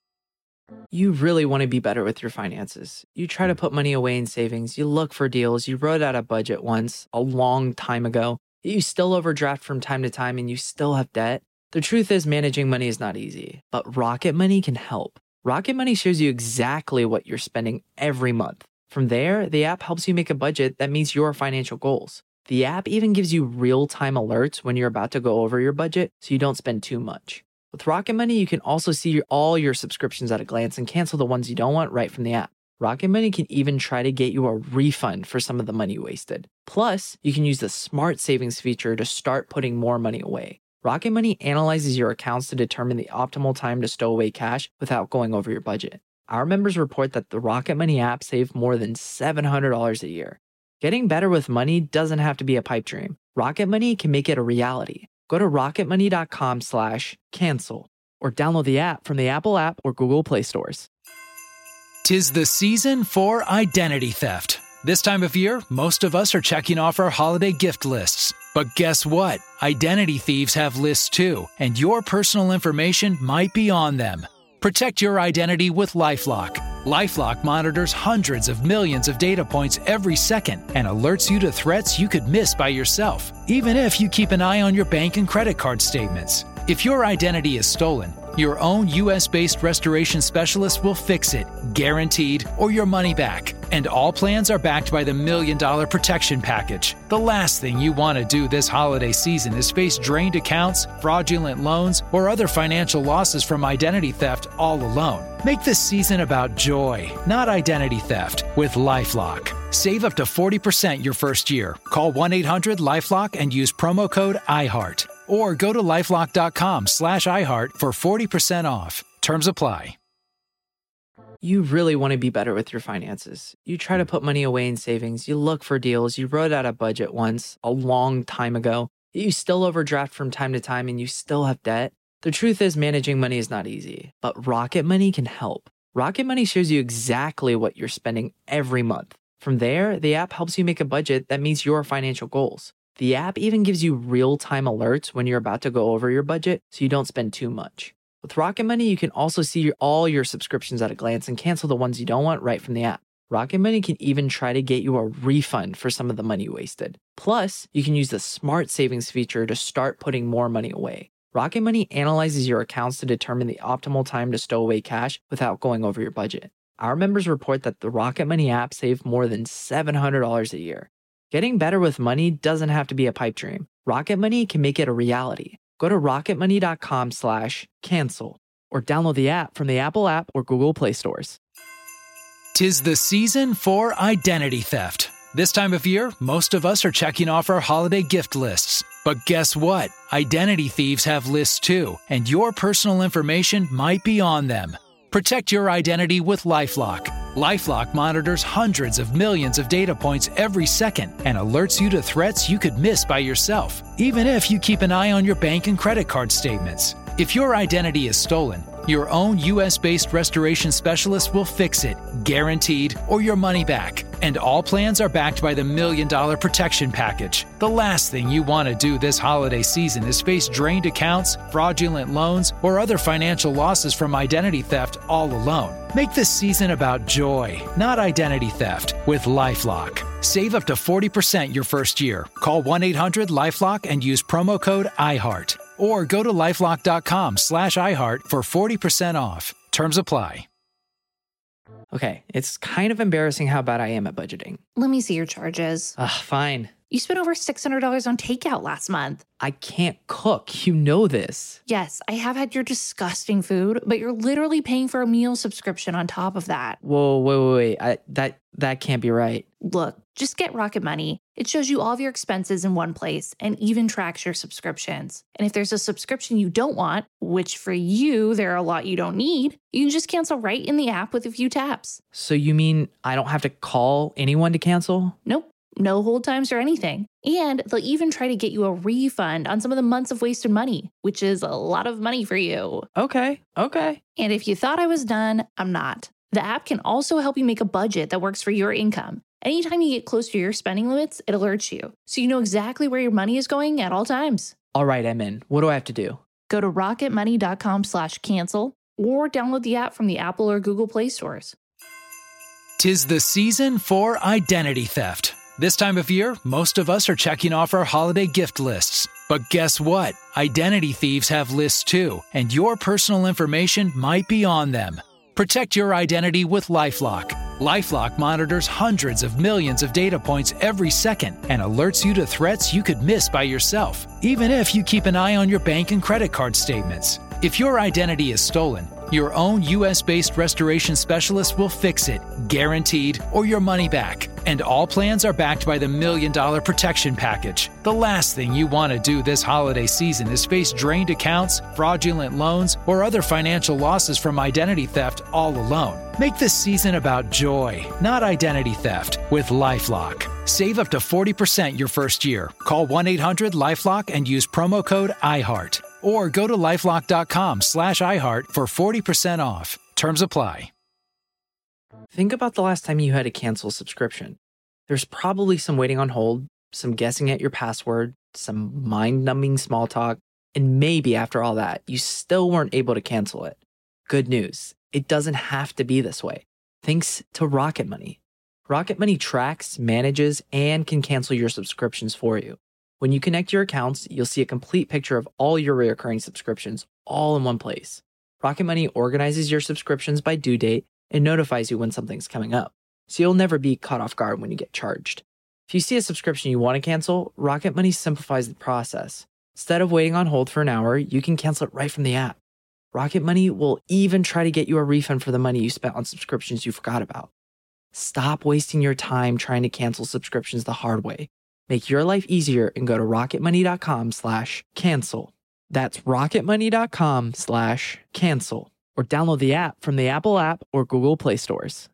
You really want to be better with your finances. You try to put money away in savings. You look for deals. You wrote out a budget once a long time ago. You still overdraft from time to time and you still have debt. The truth is managing money is not easy, but Rocket Money can help. Rocket Money shows you exactly what you're spending every month. From there, the app helps you make a budget that meets your financial goals. The app even gives you real-time alerts when you're about to go over your budget so you don't spend too much. With Rocket Money, you can also see your, all your subscriptions at a glance and cancel the ones you don't want right from the app. Rocket Money can even try to get you a refund for some of the money you wasted. Plus, you can use the Smart Savings feature to start putting more money away. Rocket Money analyzes your accounts to determine the optimal time to stow away cash without going over your budget. Our members report that the Rocket Money app saved more than seven hundred dollars a year. Getting better with money doesn't have to be a pipe dream. Rocket Money can make it a reality. Go to rocketmoney.com slash cancel or download the app from the Apple app or Google Play stores. 'Tis the season for identity theft. This time of year, most of us are checking off our holiday gift lists. But guess what? Identity thieves have lists too, and your personal information might be on them. Protect your identity with LifeLock. LifeLock monitors hundreds of millions of data points every second and alerts you to threats you could miss by yourself, even if you keep an eye on your bank and credit card statements. If your identity is stolen, Your own U S-based restoration specialist will fix it, guaranteed, or your money back. And all plans are backed by the Million Dollar Protection Package. The last thing you want to do this holiday season is face drained accounts, fraudulent loans, or other financial losses from identity theft all alone. Make this season about joy, not identity theft, with LifeLock. Save up to forty percent your first year. Call one eight hundred LifeLock and use promo code iHeart. Or go to lifelock.com slash iHeart for forty percent off. Terms apply. You really want to be better with your finances. You try to put money away in savings. You look for deals. You wrote out a budget once a long time ago. You still overdraft from time to time and you still have debt. The truth is managing money is not easy, but Rocket Money can help. Rocket Money shows you exactly what you're spending every month. From there, the app helps you make a budget that meets your financial goals. The app even gives you real-time alerts when you're about to go over your budget so you don't spend too much. With Rocket Money, you can also see your, all your subscriptions at a glance and cancel the ones you don't want right from the app. Rocket Money can even try to get you a refund for some of the money you wasted. Plus, you can use the Smart Savings feature to start putting more money away. Rocket Money analyzes your accounts to determine the optimal time to stow away cash without going over your budget. Our members report that the Rocket Money app saved more than seven hundred dollars a year. Getting better with money doesn't have to be a pipe dream. Rocket Money can make it a reality. Go to rocketmoney.com slash cancel or download the app from the Apple app or Google Play stores. 'Tis the season for identity theft. This time of year, most of us are checking off our holiday gift lists. But guess what? Identity thieves have lists too, and your personal information might be on them. Protect your identity with LifeLock. LifeLock monitors hundreds of millions of data points every second and alerts you to threats you could miss by yourself, even if you keep an eye on your bank and credit card statements. If your identity is stolen, your own U S-based restoration specialist will fix it, guaranteed, or your money back. And all plans are backed by the Million Dollar Protection Package. The last thing you want to do this holiday season is face drained accounts, fraudulent loans, or other financial losses from identity theft all alone. Make this season about joy, not identity theft, with LifeLock. Save up to forty percent your first year. Call one eight hundred LifeLock and use promo code iHeart. Or go to lifelock.com slash iHeart for forty percent off. Terms apply. Okay, it's kind of embarrassing how bad I am at budgeting. Let me see your charges. Ugh, fine. You spent over six hundred dollars on takeout last month. I can't cook. You know this. Yes, I have had your disgusting food, but you're literally paying for a meal subscription on top of that. Whoa, wait, wait, wait. I, that, that can't be right. Look, just get Rocket Money. It shows you all of your expenses in one place and even tracks your subscriptions. And if there's a subscription you don't want, which for you, there are a lot you don't need, you can just cancel right in the app with a few taps. So you mean I don't have to call anyone to cancel? Nope. No hold times or anything. And they'll even try to get you a refund on some of the months of wasted money, which is a lot of money for you. Okay, okay. And if you thought I was done, I'm not. The app can also help you make a budget that works for your income. Anytime you get close to your spending limits, it alerts you, so you know exactly where your money is going at all times. All right, I'm in. What do I have to do? Go to rocketmoney.com slash cancel or download the app from the Apple or Google Play stores. 'Tis the season for identity theft. This time of year, most of us are checking off our holiday gift lists. But guess what? Identity thieves have lists too, and your personal information might be on them. Protect your identity with LifeLock. LifeLock monitors hundreds of millions of data points every second and alerts you to threats you could miss by yourself, even if you keep an eye on your bank and credit card statements. If your identity is stolen, your own U S-based restoration specialist will fix it, guaranteed, or your money back. And all plans are backed by the Million Dollar Protection Package. The last thing you want to do this holiday season is face drained accounts, fraudulent loans, or other financial losses from identity theft all alone. Make this season about joy, not identity theft, with LifeLock. Save up to forty percent your first year. Call one eight hundred LifeLock and use promo code iHeart. Or go to lifelock.com slash iHeart for forty percent off. Terms apply. Think about the last time you had to cancel a subscription. There's probably some waiting on hold, some guessing at your password, some mind-numbing small talk, and maybe after all that, you still weren't able to cancel it. Good news. It doesn't have to be this way. Thanks to Rocket Money. Rocket Money tracks, manages, and can cancel your subscriptions for you. When you connect your accounts, you'll see a complete picture of all your recurring subscriptions all in one place. Rocket Money organizes your subscriptions by due date and notifies you when something's coming up, so you'll never be caught off guard when you get charged. If you see a subscription you want to cancel, Rocket Money simplifies the process. Instead of waiting on hold for an hour, you can cancel it right from the app. Rocket Money will even try to get you a refund for the money you spent on subscriptions you forgot about. Stop wasting your time trying to cancel subscriptions the hard way. Make your life easier and go to rocketmoney.com slash cancel. That's rocketmoney.com slash cancel. Or download the app from the Apple app or Google Play stores.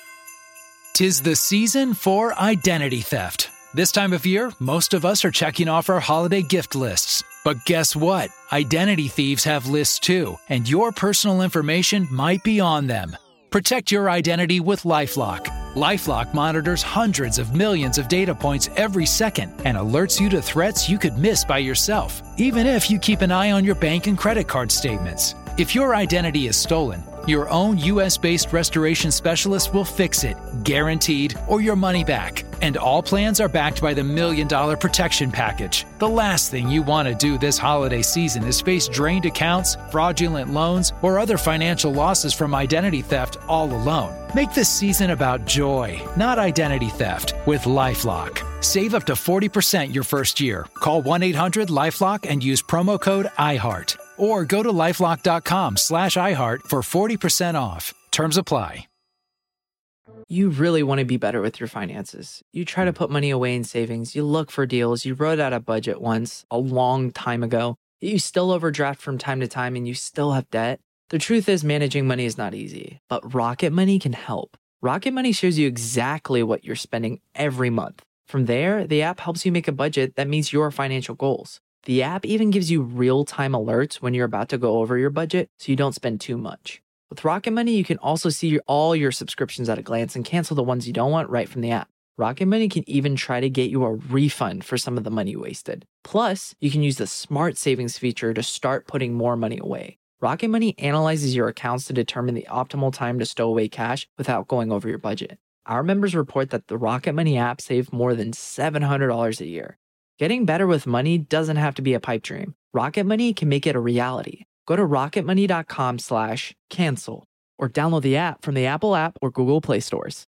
'Tis the season for identity theft. This time of year, most of us are checking off our holiday gift lists. But guess what? Identity thieves have lists too, and your personal information might be on them. Protect your identity with LifeLock. LifeLock monitors hundreds of millions of data points every second and alerts you to threats you could miss by yourself, even if you keep an eye on your bank and credit card statements. If your identity is stolen, your own U S-based restoration specialist will fix it, guaranteed, or your money back. And all plans are backed by the Million Dollar Protection Package. The last thing you want to do this holiday season is face drained accounts, fraudulent loans, or other financial losses from identity theft all alone. Make this season about joy, not identity theft, with LifeLock. Save up to forty percent your first year. Call one eight hundred LifeLock and use promo code iHeart. Or go to lifelock.com slash iHeart for forty percent off. Terms apply. You really want to be better with your finances. You try to put money away in savings. You look for deals. You wrote out a budget once, a long time ago. You still overdraft from time to time and you still have debt. The truth is, managing money is not easy, but Rocket Money can help. Rocket Money shows you exactly what you're spending every month. From there, the app helps you make a budget that meets your financial goals. The app even gives you real-time alerts when you're about to go over your budget so you don't spend too much. With Rocket Money, you can also see your, all your subscriptions at a glance and cancel the ones you don't want right from the app. Rocket Money can even try to get you a refund for some of the money you wasted. Plus, you can use the Smart Savings feature to start putting more money away. Rocket Money analyzes your accounts to determine the optimal time to stow away cash without going over your budget. Our members report that the Rocket Money app saved more than seven hundred dollars a year. Getting better with money doesn't have to be a pipe dream. Rocket Money can make it a reality. Go to rocketmoney.com slash cancel or download the app from the Apple app or Google Play stores.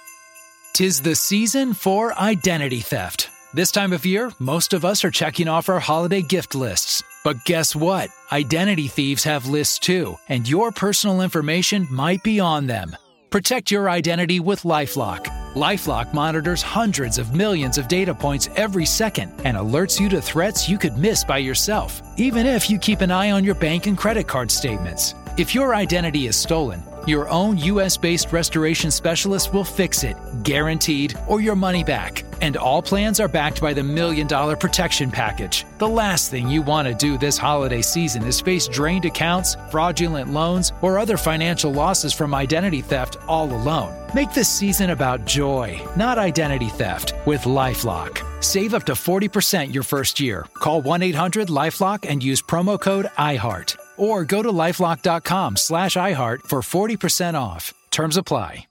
'Tis the season for identity theft. This time of year, most of us are checking off our holiday gift lists. But guess what? Identity thieves have lists too, and your personal information might be on them. Protect your identity with LifeLock. LifeLock monitors hundreds of millions of data points every second and alerts you to threats you could miss by yourself, even if you keep an eye on your bank and credit card statements. If your identity is stolen, your own U S-based restoration specialist will fix it, guaranteed, or your money back. And all plans are backed by the Million Dollar Protection Package. The last thing you want to do this holiday season is face drained accounts, fraudulent loans, or other financial losses from identity theft all alone. Make this season about joy, not identity theft, with LifeLock. Save up to forty percent your first year. Call one eight hundred LifeLock and use promo code iHeart. Or go to lifelock.com slash iHeart for forty percent off. Terms apply.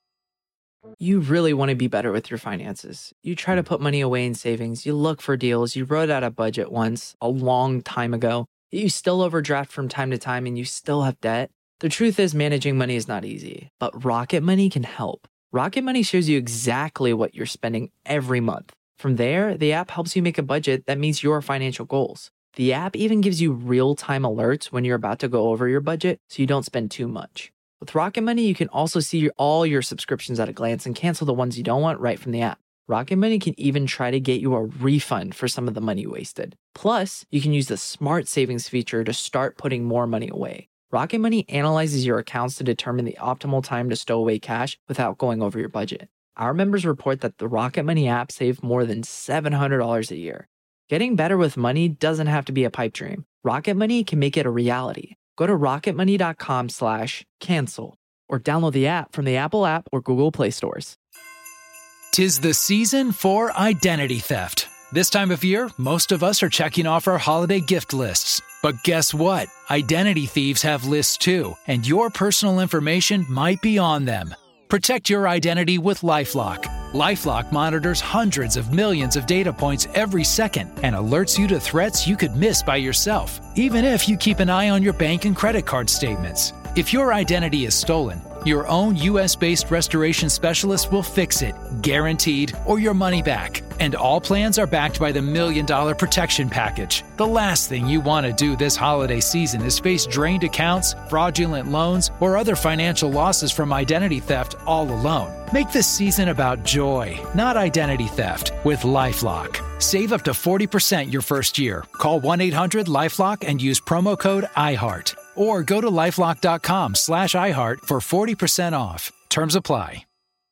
You really want to be better with your finances. You try to put money away in savings. You look for deals. You wrote out a budget once, a long time ago. You still overdraft from time to time and you still have debt. The truth is, managing money is not easy, but Rocket Money can help. Rocket Money shows you exactly what you're spending every month. From there, the app helps you make a budget that meets your financial goals. The app even gives you real-time alerts when you're about to go over your budget so you don't spend too much. With Rocket Money, you can also see your, all your subscriptions at a glance and cancel the ones you don't want right from the app. Rocket Money can even try to get you a refund for some of the money you wasted. Plus, you can use the Smart Savings feature to start putting more money away. Rocket Money analyzes your accounts to determine the optimal time to stow away cash without going over your budget. Our members report that the Rocket Money app saved more than seven hundred dollars a year. Getting better with money doesn't have to be a pipe dream. Rocket Money can make it a reality. Go to rocketmoney.com slash cancel or download the app from the Apple app or Google Play stores. 'Tis the season for identity theft. This time of year, most of us are checking off our holiday gift lists. But guess what? Identity thieves have lists too, and your personal information might be on them. Protect your identity with LifeLock. LifeLock monitors hundreds of millions of data points every second and alerts you to threats you could miss by yourself, even if you keep an eye on your bank and credit card statements. If your identity is stolen, your own U S-based restoration specialist will fix it, guaranteed, or your money back. And all plans are backed by the Million Dollar Protection Package. The last thing you want to do this holiday season is face drained accounts, fraudulent loans, or other financial losses from identity theft all alone. Make this season about joy, not identity theft, with LifeLock. Save up to forty percent your first year. Call one eight hundred LifeLock and use promo code iHeart. Or go to LifeLock.com slash iHeart for forty percent off. Terms apply.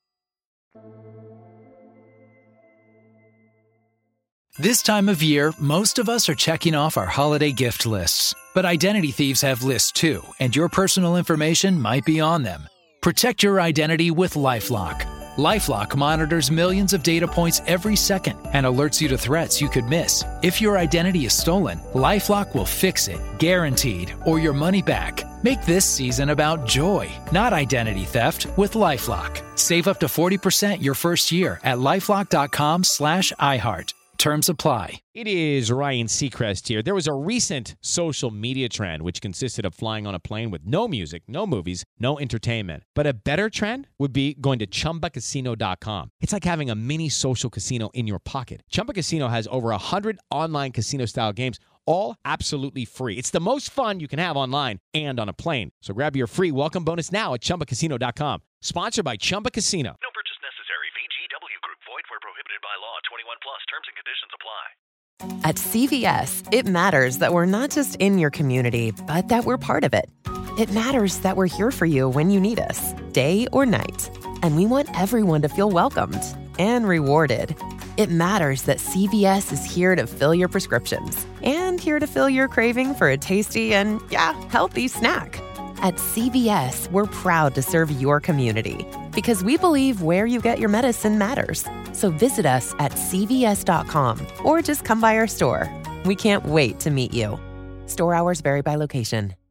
This time of year, most of us are checking off our holiday gift lists. But identity thieves have lists too, and your personal information might be on them. Protect your identity with LifeLock. LifeLock monitors millions of data points every second and alerts you to threats you could miss. If your identity is stolen, LifeLock will fix it, guaranteed, or your money back. Make this season about joy, not identity theft, with LifeLock. Save up to forty percent your first year at LifeLock.com slash iHeart. Terms apply. It is Ryan Seacrest here. There was a recent social media trend which consisted of flying on a plane with no music, no movies, no entertainment. But a better trend would be going to Chumba Casino dot com. It's like having a mini social casino in your pocket. Chumba Casino has over one hundred online casino-style games, all absolutely free. It's the most fun you can have online and on a plane. So grab your free welcome bonus now at Chumba Casino dot com. Sponsored by Chumba Casino. No purchase necessary. V G W Group. Void where prohibited by law. twenty-one plus. Terms and conditions apply. At C V S, it matters that we're not just in your community, but that we're part of it. It matters that we're here for you when you need us, day or night. And we want everyone to feel welcomed and rewarded. It matters that C V S is here to fill your prescriptions and here to fill your craving for a tasty and, yeah, healthy snack. At C V S, we're proud to serve your community because we believe where you get your medicine matters. So visit us at C V S dot com or just come by our store. We can't wait to meet you. Store hours vary by location.